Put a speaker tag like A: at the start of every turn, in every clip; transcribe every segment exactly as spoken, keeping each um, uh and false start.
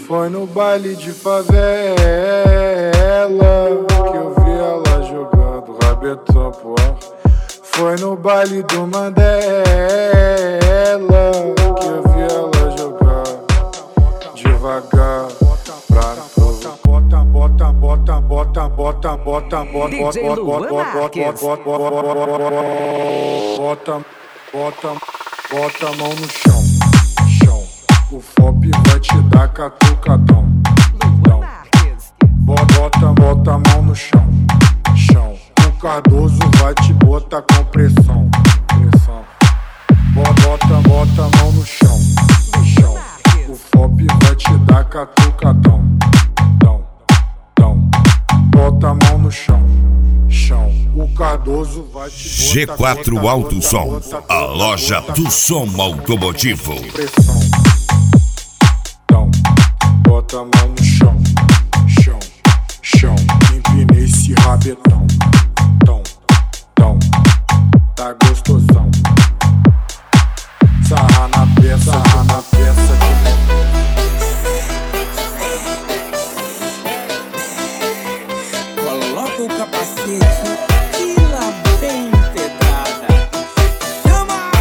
A: Foi no baile de favela que eu vi ela jogando rabetão pro ar. Foi no baile do Mandela que eu vi ela jogar devagar pra tu. Bota, bota, bota, bota, bota, bota, bota, bota, bota, bota, bota a mão no chão, chão. O F O P vai te dar catucadão. Bota, bota a mão no chão, chão. O Cardoso vai te botar com pressão, pressão. Bota, bota a mão no chão, chão. O F O P vai te dar catucadão. Dão, dão. Bota a mão no chão, chão. O Cardoso vai te botar
B: G quatro
A: bota,
B: Alto
A: bota,
B: Som,
A: bota, bota,
B: a loja
A: bota,
B: do som automotivo.
A: Pressão. Dão, bota a mão no chão, chão, chão. Empinei esse rabetão. Dão, dão. Tá gostosão. Sarra na peça, sarra na peça de
C: coloca o capacete e lá vem pedrada. Chama!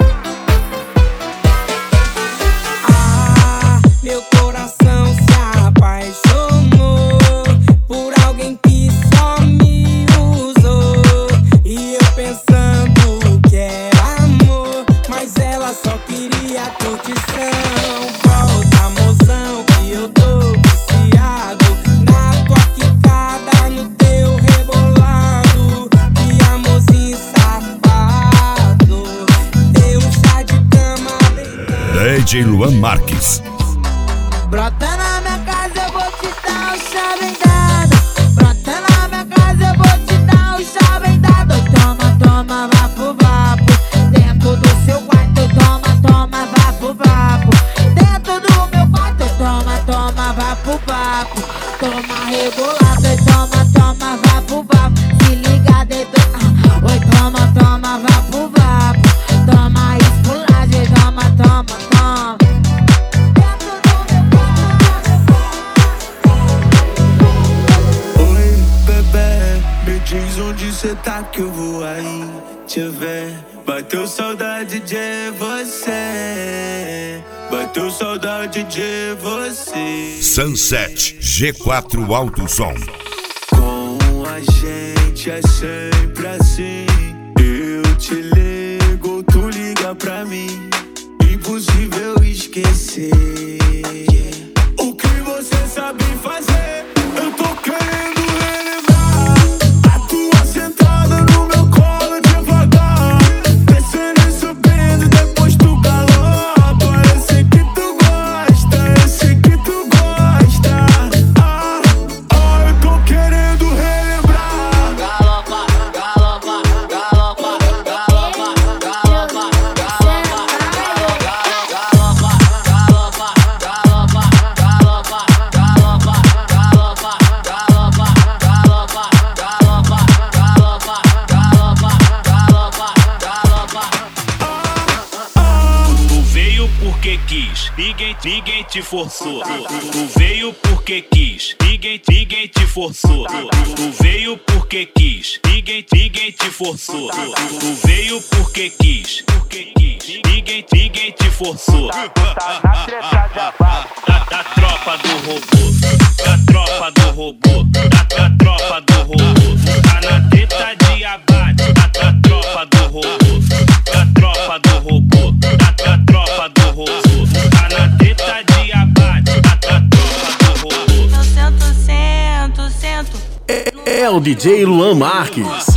C: Ah, meu coração se apaixonou por alguém que só me usou. E eu pensando que era amor, mas ela só queria curtição. Volta, mozão, que eu tô viciado na tua quicada, no teu rebolado. Que amorzinho safado, teu chá de cama deitado.
B: D J Luan Marques.
D: Brota na minha casa, eu vou te dar o chá bem dado. Brota na minha casa, eu vou te dar o chá bem dado. Toma, toma, vapo, vapo. Dentro do seu quarto, toma, toma, vapo, vapo. Dentro do meu quarto, toma, toma, vapo, vapo. Toma rebolado, toma, toma, vapo, vapo. Se liga dentro, ah. Oi, toma, toma, vapo, vapo. Toma esculagem, toma, toma, toma.
C: Oi, bebê, me diz onde cê tá que eu vou aí te ver. Bateu saudade de você, bateu saudade de você.
B: Sunset G quatro Alto Som.
C: Com a gente é sempre assim. Eu te ligo, tu liga pra mim. Impossível esquecer. O que você sabe fazer, eu tô querendo relembrar. A tua sentada no meu colo devagar, descendo e subindo, depois tu galopa. Eu sei que tu gosta, eu sei que tu gosta. Ah, ah, eu tô querendo relembrar.
D: Galopa, galopa, galopa, galopa, galopa, galopa, galopa, galopa, galopa, galopa, galopa, galopa, galopa, galopa, galopa, galopa, galopa, galopa, galopa.
E: Tu veio porque quis, ninguém, ninguém te forçou. Tu veio porque quis, ninguém, ninguém te forçou. Tu veio porque quis, ninguém, ninguém te forçou. Tu veio porque quis, porque quis, ninguém, ninguém te forçou. Da, da tropa do robô, da tropa do robô, da, da tropa do robô. Tá na treta de abate, da, da tropa do robô, da tropa do robô, da, da tropa do robô. Tá na treta de abate, da, da tropa do robô.
D: Eu sento, sento, sento.
F: É, é o D J Luan Marques.